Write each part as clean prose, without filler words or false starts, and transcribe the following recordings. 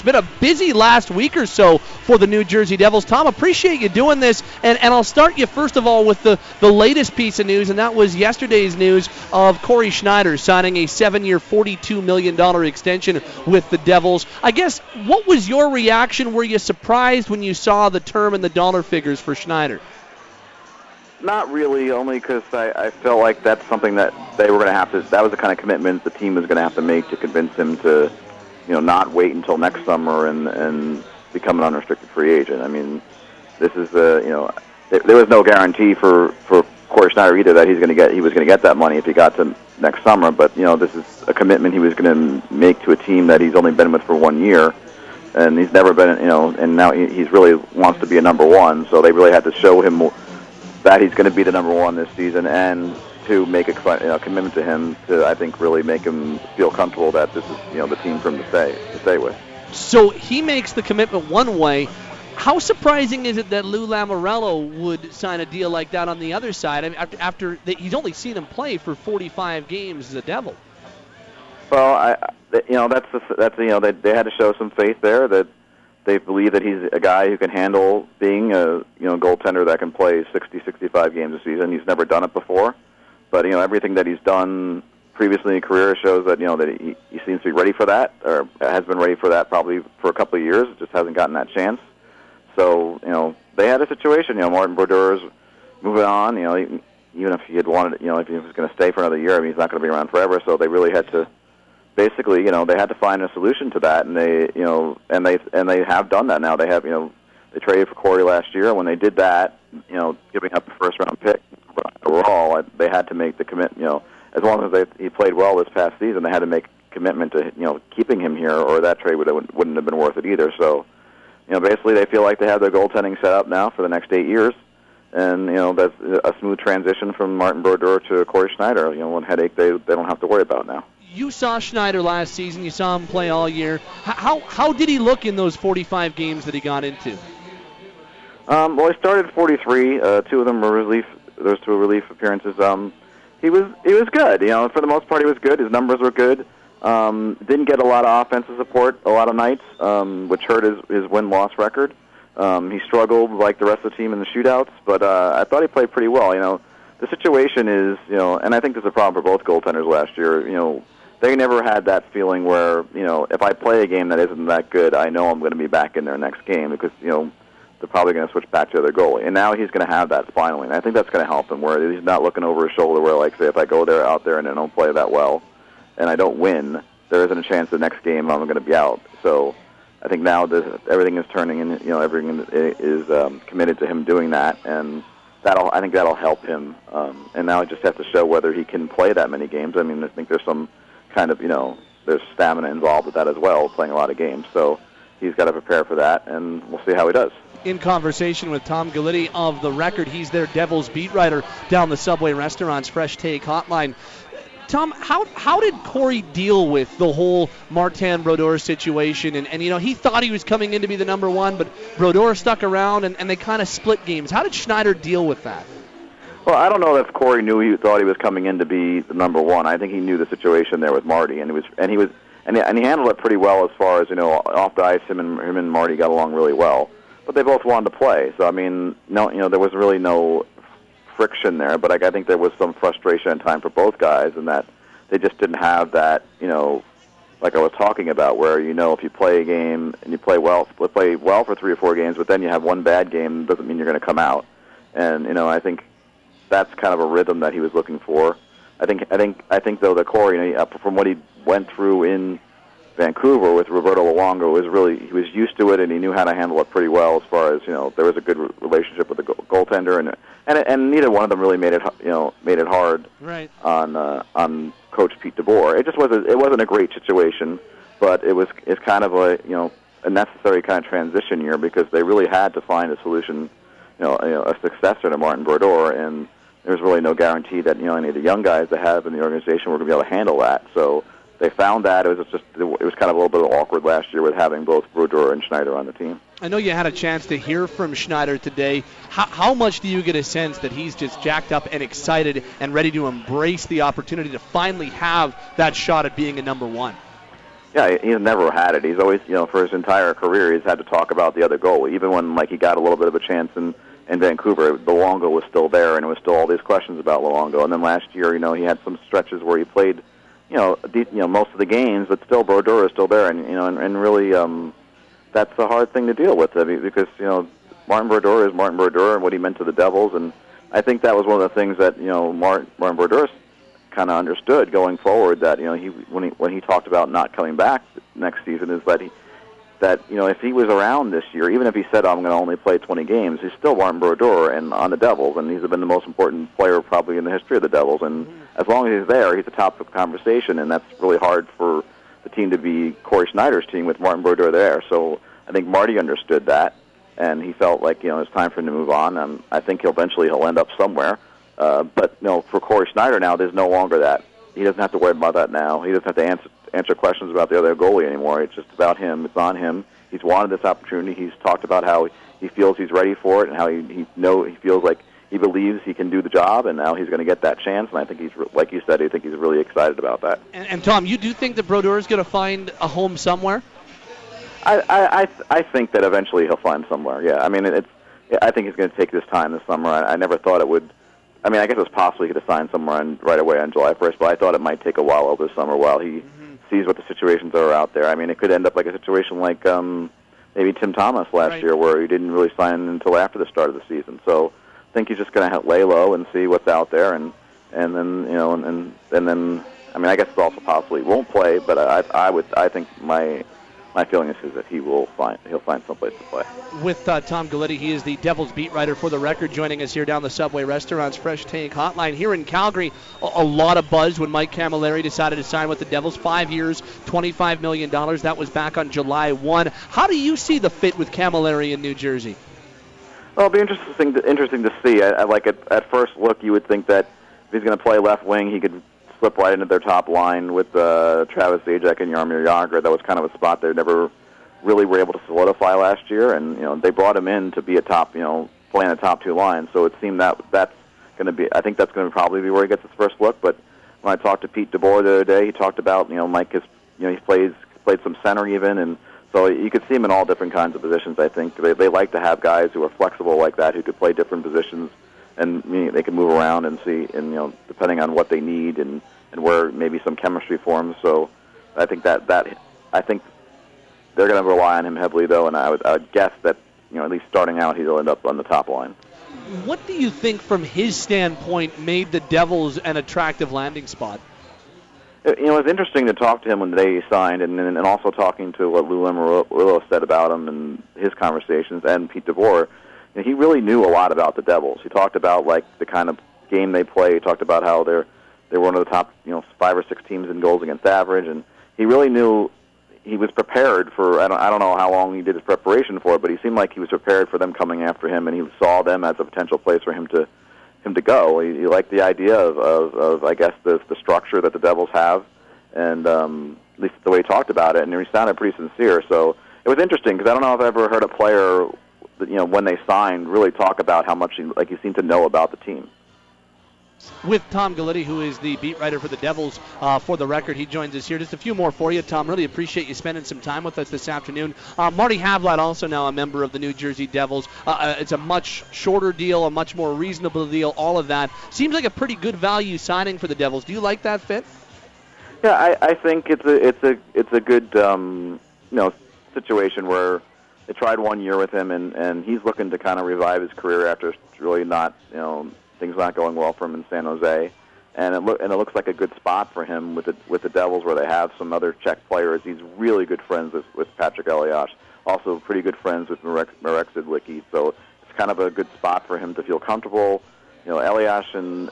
Been a busy last week or so for the New Jersey Devils. Tom, appreciate you doing this, and I'll start you first of all with the latest piece of news, and that was yesterday's news of Cory Schneider signing a 7-year, $42 million extension with the Devils. I guess, what was your reaction? Were you surprised when you saw the term and the dollar figures for Schneider? Not really, only because I felt like that's something that they were going to have to, that was the kind of commitment the team was going to have to make to convince him to not wait until next summer and become an unrestricted free agent. I mean, this is there was no guarantee for Cory Schneider either that he was going to get that money if he got to next summer. But this is a commitment he was going to make to a team that he's only been with for 1 year, and he's never been and now he's really wants to be a number one. So they really had to show him that he's going to be the number one this season, and to make a commitment to him to, I think, really make him feel comfortable that this is the team for him to stay with. So he makes the commitment one way. How surprising is it that Lou Lamoriello would sign a deal like that on the other side? I mean, after he's only seen him play for 45 games as a Devil. Well, they had to show some faith there that they believe that he's a guy who can handle being a goaltender that can play 60, 65 games a season. He's never done it before. But everything that he's done previously in his career shows that that he seems to be ready for that, or has been ready for that probably for a couple of years. Just hasn't gotten that chance. So they had a situation. Martin Brodeur's moving on. Even if he had wanted, if he was going to stay for another year, I mean, he's not going to be around forever. So they really had to, basically, they had to find a solution to that, and they have done that now. They have, they traded for Cory last year, and when they did that, giving up a first-round pick overall, they had to make the commitment. As long as he played well this past season, they had to make a commitment to keeping him here, or that trade wouldn't have been worth it either. So, basically, they feel like they have their goaltending set up now for the next 8 years, and that's a smooth transition from Martin Brodeur to Cory Schneider. One headache they don't have to worry about now. You saw Schneider last season. You saw him play all year. How did he look in those 45 games that he got into? Well, he started 43. 2 of them were relief. Those 2 relief appearances. He was good. For the most part, he was good. His numbers were good. Didn't get a lot of offensive support a lot of nights, which hurt his win-loss record. He struggled like the rest of the team in the shootouts, but I thought he played pretty well. The situation is, and I think there's a problem for both goaltenders last year. They never had that feeling where, if I play a game that isn't that good, I know I'm going to be back in their next game because, they're probably going to switch back to their goalie. And now he's going to have that finally. And I think that's going to help him, where he's not looking over his shoulder where, like, say, if I go out there and I don't play that well and I don't win, there isn't a chance the next game I'm going to be out. So I think now everything is turning, and, everything is committed to him doing that. And I think that'll help him. And now he just has to show whether he can play that many games. I mean, I think there's some kind of, there's stamina involved with that as well, playing a lot of games. So he's got to prepare for that, and we'll see how he does. In conversation with Tom Galiti of The Record. He's their Devils beat writer down the Subway Restaurant's Fresh Take Hotline. Tom, how did Cory deal with the whole Martin Brodeur situation? And he thought he was coming in to be the number one, but Brodeur stuck around, and they kind of split games. How did Schneider deal with that? Well, I don't know if Cory knew he thought he was coming in to be the number one. I think he knew the situation there with Marty, and he handled it pretty well as far as off the ice. Him and Marty got along really well. But they both wanted to play, so I mean, there was really no friction there. But I think there was some frustration at time for both guys, in that they just didn't have that, like I was talking about, where if you play a game and you play well for 3 or 4 games, but then you have one bad game, doesn't mean you're going to come out. And I think that's kind of a rhythm that he was looking for. I think though that Cory, from what he went through in Vancouver with Roberto Luongo, he was used to it, and he knew how to handle it pretty well. As far as there was a good relationship with the goaltender, and neither one of them really made it hard right on Coach Pete DeBoer. It wasn't a great situation, but it's kind of a necessary kind of transition year, because they really had to find a solution, a successor to Martin Brodeur, and there's really no guarantee that any of the young guys they have in the organization were going to be able to handle that. So they found that. It was kind of a little bit awkward last year with having both Brodeur and Schneider on the team. I know you had a chance to hear from Schneider today. How much do you get a sense that he's just jacked up and excited and ready to embrace the opportunity to finally have that shot at being a number one? Yeah, he's never had it. He's always, for his entire career, he's had to talk about the other goalie. Even when, he got a little bit of a chance in Vancouver, Luongo was still there, and it was still all these questions about Luongo. And then last year, he had some stretches where he played, most of the games, but still Brodeur is still there, and really, that's a hard thing to deal with because Martin Brodeur is Martin Brodeur and what he meant to the Devils, and I think that was one of the things that Martin Brodeur kind of understood going forward, that when he talked about not coming back next season, is that if he was around this year, even if he said, I'm going to only play 20 games, he's still Martin Brodeur and on the Devils, and he's been the most important player probably in the history of the Devils, and as long as he's there, he's the top of the conversation, and that's really hard for the team to be Corey Schneider's team with Martin Brodeur there. So I think Marty understood that, and he felt like it's time for him to move on. I think eventually he'll end up somewhere. But for Corey Schneider now, there's no longer that. He doesn't have to worry about that now. He doesn't have to answer questions about the other goalie anymore. It's just about him. It's on him. He's wanted this opportunity. He's talked about how he feels he's ready for it, and how he feels like he believes he can do the job, and now he's going to get that chance. And I think he's, like you said, I think he's really excited about that. And Tom, you do think that Brodeur is going to find a home somewhere? I think that eventually he'll find somewhere. Yeah, I mean, I think he's going to take this time this summer. I never thought it would. I mean, I guess it was possible he could have signed somewhere right away on July 1st, but I thought it might take a while over the summer while he sees what the situations are out there. I mean, it could end up like a situation like maybe Tim Thomas last year, where he didn't really sign until after the start of the season. So I think he's just going to lay low and see what's out there, and then and then I mean, I guess it's also possible he won't play, but I think my feeling is that he'll find someplace to play. With Tom Galletti, he is the Devils beat writer for The Record, joining us here down the Subway Restaurant's Fresh Take Hotline. Here in Calgary, a lot of buzz when Mike Camilleri decided to sign with the Devils. 5 years, $25 million. That was back on July 1. How do you see the fit with Camilleri in New Jersey? Well, it'll be interesting to see. At first look, you would think that if he's going to play left wing, he could slip right into their top line with Travis Zajac and Jaromir Jagr. That was kind of a spot they never really were able to solidify last year, and they brought him in to be a top, playing the top two lines. So it seemed that's going to be. I think that's going to probably be where he gets his first look. But when I talked to Pete DeBoer the other day, he talked about Mike is he played some center even, and so you could see him in all different kinds of positions. I think they like to have guys who are flexible like that, who could play different positions. And they can move around and see, and depending on what they need and where maybe some chemistry forms. So I think I think they're going to rely on him heavily, though, and I would guess that at least starting out he'll end up on the top line. What do you think, from his standpoint, made the Devils an attractive landing spot? It was interesting to talk to him when the day he signed, and also talking to what Lou Lamoriello said about him and his conversations, and Pete DeBoer. He really knew a lot about the Devils. He talked about the kind of game they play. He talked about how they're one of the top 5 or 6 teams in goals against average, and he really knew he was prepared for. I don't know how long he did his preparation for, but he seemed like he was prepared for them coming after him, and he saw them as a potential place for him to go. He liked the idea of I guess the structure that the Devils have, and at least the way he talked about it, and he sounded pretty sincere. So it was interesting because I don't know if I've ever heard a player, when they signed, really talk about how much he seemed to know about the team. With Tom Galletti, who is the beat writer for the Devils for The Record, he joins us here. Just a few more for you, Tom. Really appreciate you spending some time with us this afternoon. Marty Havlat, also now a member of the New Jersey Devils. It's a much shorter deal, a much more reasonable deal, all of that. Seems like a pretty good value signing for the Devils. Do you like that fit? Yeah, I think it's a good situation where they tried 1 year with him, and he's looking to kind of revive his career after really not, things not going well for him in San Jose, and it looks like a good spot for him with the Devils, where they have some other Czech players. He's really good friends with Patrick Elias, also pretty good friends with Marek Zidlicki, so it's kind of a good spot for him to feel comfortable. Elias and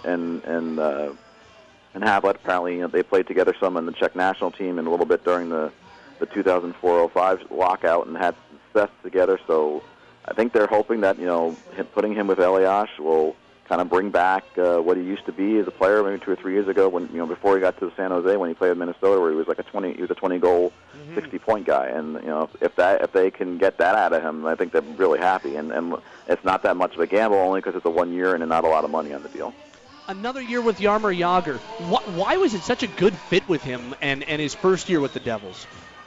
Havlat, apparently, they played together some on the Czech national team and a little bit during the 2004-05 lockout and had success together. So I think they're hoping that putting him with Elias will kind of bring back what he used to be as a player maybe 2 or 3 years ago, when before he got to San Jose, when he played in Minnesota, where he was a 20-goal, 60-point guy. And if they can get that out of him, I think they're really happy. And it's not that much of a gamble, only because it's a 1 year and not a lot of money on the deal. Another year with Jaromir Jagr. Why was it such a good fit with him and his first year with the Devils?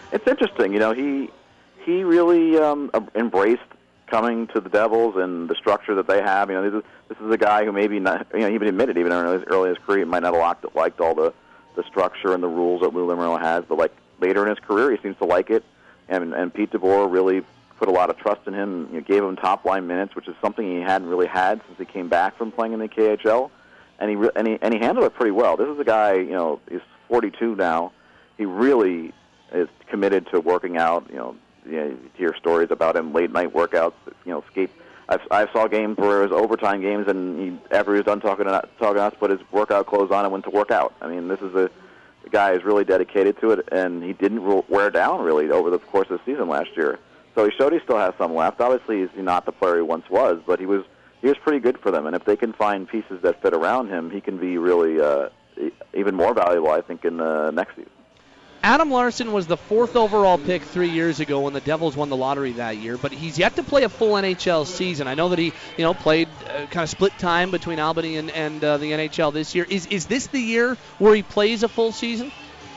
It's interesting. He really embraced coming to the Devils and the structure that they have. This is a guy who maybe not, he even admitted even early in his career he might not have liked all the structure and the rules that Lou Lamoriello has, but like later in his career he seems to like it. And Pete DeBoer really put a lot of trust in him. Gave him top line minutes, which is something he hadn't really had since he came back from playing in the KHL, and he handled it pretty well. This is a guy, he's 42 now. He really is committed to working out. You hear stories about him, late night workouts. Skate. I saw games where it was overtime games, and after he was done talking to us, put his workout clothes on and went to work out. I mean, this is the guy is really dedicated to it, and he didn't wear down really over the course of the season last year. So he showed he still has some left. Obviously, he's not the player he once was, but he was pretty good for them. And if they can find pieces that fit around him, he can be really even more valuable, I think, in the next season. Adam Larsson was the 4th overall pick 3 years ago when the Devils won the lottery that year, but he's yet to play a full NHL season. I know that he, played kind of split time between Albany and the NHL this year. Is this the year where he plays a full season?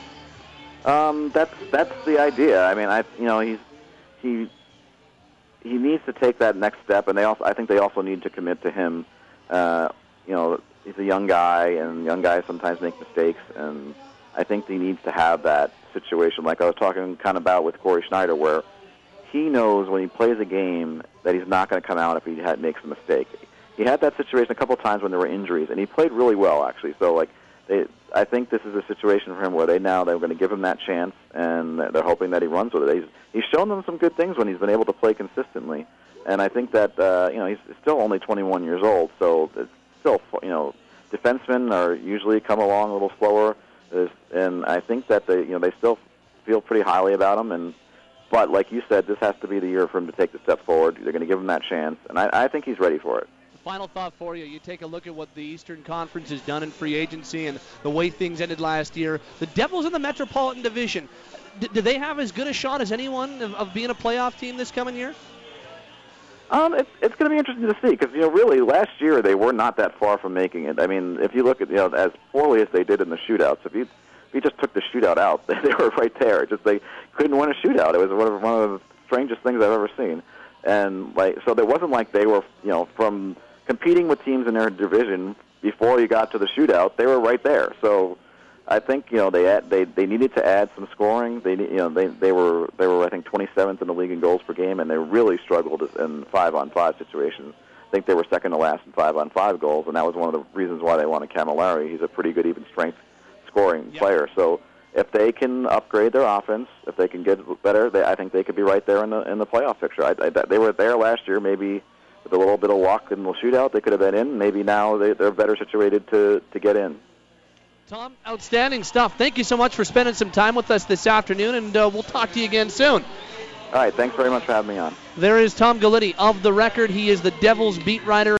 That's the idea. I mean, he needs to take that next step, and I think they also need to commit to him. He's a young guy, and young guys sometimes make mistakes, and I think he needs to have that situation like I was talking kind of about with Corey Schneider, where he knows when he plays a game that he's not going to come out if he makes a mistake. He had that situation a couple of times when there were injuries, and he played really well, actually. So, I think this is a situation for him where they're going to give him that chance, and they're hoping that he runs with it. He's shown them some good things when he's been able to play consistently, and I think that he's still only 21 years old, so it's still defensemen are usually come along a little slower. And I think that they still feel pretty highly about him. But like you said, this has to be the year for him to take the step forward. They're going to give him that chance, and I think he's ready for it. Final thought for you. You take a look at what the Eastern Conference has done in free agency and the way things ended last year. The Devils in the Metropolitan Division, do they have as good a shot as anyone of being a playoff team this coming year? It's going to be interesting to see because, really, last year they were not that far from making it. I mean, if you look at, as poorly as they did in the shootouts, if you just took the shootout out, they were right there. Just they couldn't win a shootout. It was one of the strangest things I've ever seen. And, so it wasn't like they were, from competing with teams in their division before you got to the shootout, they were right there. So I think, they needed to add some scoring. They were I think 27th in the league in goals per game, and they really struggled in 5-on-5 situations. I think they were second to last in 5-on-5 goals, and that was one of the reasons why they wanted Camilleri. He's a pretty good even strength scoring player. So if they can upgrade their offense, if they can get better, I think they could be right there in the playoff picture. They were there last year, maybe with a little bit of luck in the shootout, they could have been in. Maybe now they're better situated to get in. Tom, outstanding stuff. Thank you so much for spending some time with us this afternoon, and we'll talk to you again soon. All right, thanks very much for having me on. There is Tom Gulitti of The Record. He is the Devils beat writer.